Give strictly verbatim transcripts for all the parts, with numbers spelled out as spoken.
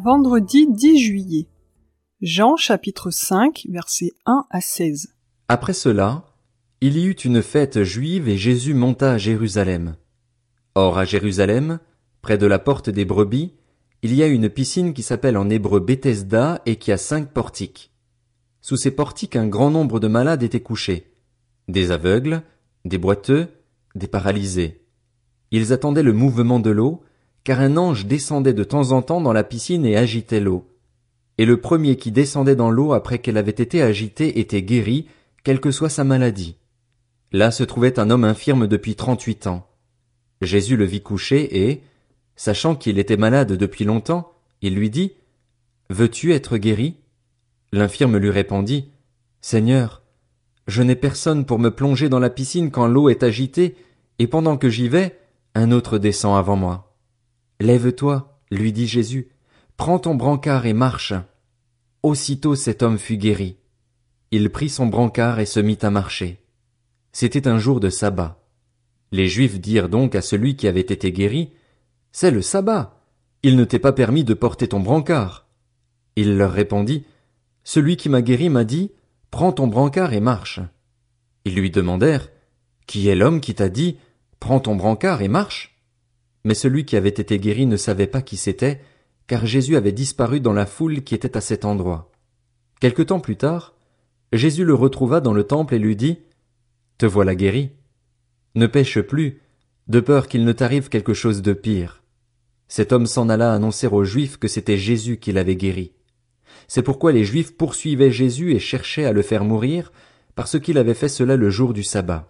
Vendredi dix juillet. Jean chapitre cinq, versets un à seize. Après cela, il y eut une fête juive et Jésus monta à Jérusalem. Or à Jérusalem, près de la porte des brebis, il y a une piscine qui s'appelle en hébreu Bethesda et qui a cinq portiques. Sous ces portiques, un grand nombre de malades étaient couchés. Des aveugles, des boiteux, des paralysés. Ils attendaient le mouvement de l'eau, car un ange descendait de temps en temps dans la piscine et agitait l'eau. Et le premier qui descendait dans l'eau après qu'elle avait été agitée était guéri, quelle que soit sa maladie. Là se trouvait un homme infirme depuis trente-huit ans. Jésus le vit couché et, sachant qu'il était malade depuis longtemps, il lui dit : « Veux-tu être guéri ? » L'infirme lui répondit : « Seigneur, je n'ai personne pour me plonger dans la piscine quand l'eau est agitée, et pendant que j'y vais, un autre descend avant moi. » « Lève-toi, lui dit Jésus, prends ton brancard et marche. » Aussitôt cet homme fut guéri. Il prit son brancard et se mit à marcher. C'était un jour de sabbat. Les Juifs dirent donc à celui qui avait été guéri : « C'est le sabbat. Il ne t'est pas permis de porter ton brancard. » Il leur répondit : « Celui qui m'a guéri m'a dit : prends ton brancard et marche. » Ils lui demandèrent : « Qui est l'homme qui t'a dit : prends ton brancard et marche ? » Mais celui qui avait été guéri ne savait pas qui c'était, car Jésus avait disparu dans la foule qui était à cet endroit. Quelque temps plus tard, Jésus le retrouva dans le temple et lui dit : « Te voilà guéri. Ne pêche plus, de peur qu'il ne t'arrive quelque chose de pire. » Cet homme s'en alla annoncer aux Juifs que c'était Jésus qui l'avait guéri. C'est pourquoi les Juifs poursuivaient Jésus et cherchaient à le faire mourir, parce qu'il avait fait cela le jour du sabbat.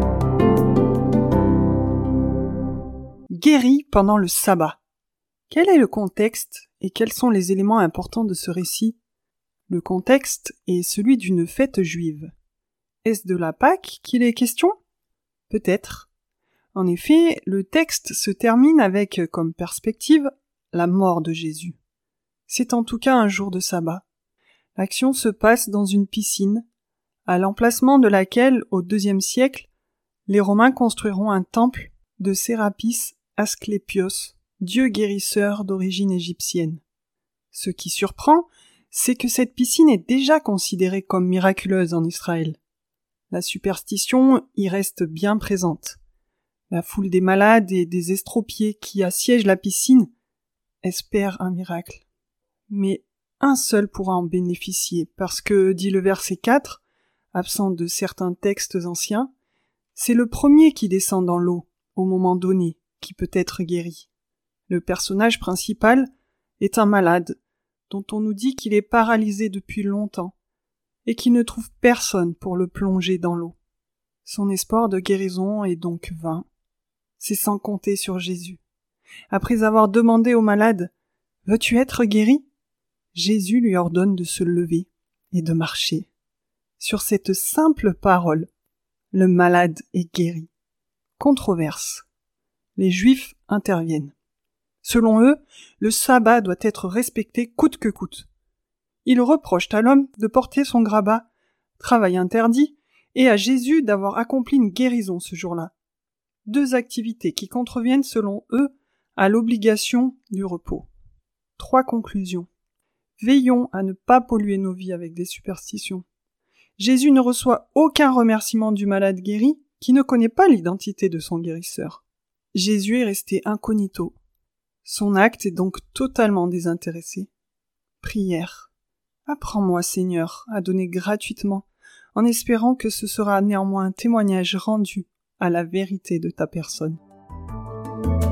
Guéri pendant le sabbat. Quel est le contexte et quels sont les éléments importants de ce récit ? Le contexte est celui d'une fête juive. Est-ce de la Pâque qu'il est question ? Peut-être. En effet, le texte se termine avec comme perspective la mort de Jésus. C'est en tout cas un jour de sabbat. L'action se passe dans une piscine, à l'emplacement de laquelle, au deuxième siècle, les Romains construiront un temple de Sérapis Asclépios, dieu guérisseur d'origine égyptienne. Ce qui surprend, c'est que cette piscine est déjà considérée comme miraculeuse en Israël. La superstition y reste bien présente. La foule des malades et des estropiés qui assiègent la piscine espèrent un miracle. Mais un seul pourra en bénéficier, parce que, dit le verset quatre, absent de certains textes anciens, c'est le premier qui descend dans l'eau, au moment donné, qui peut être guéri. Le personnage principal est un malade, dont on nous dit qu'il est paralysé depuis longtemps, et qui ne trouve personne pour le plonger dans l'eau. Son espoir de guérison est donc vain. C'est sans compter sur Jésus. Après avoir demandé au malade « Veux-tu être guéri ?» Jésus lui ordonne de se lever et de marcher. Sur cette simple parole, le malade est guéri. Controverse. Les Juifs interviennent. Selon eux, le sabbat doit être respecté coûte que coûte. Ils reprochent à l'homme de porter son grabat, travail interdit, et à Jésus d'avoir accompli une guérison ce jour-là. Deux activités qui contreviennent selon eux à l'obligation du repos. Trois conclusions. Veillons à ne pas polluer nos vies avec des superstitions. Jésus ne reçoit aucun remerciement du malade guéri qui ne connaît pas l'identité de son guérisseur. Jésus est resté incognito. Son acte est donc totalement désintéressé. Prière. Apprends-moi, Seigneur, à donner gratuitement, en espérant que ce sera néanmoins un témoignage rendu à la vérité de ta personne.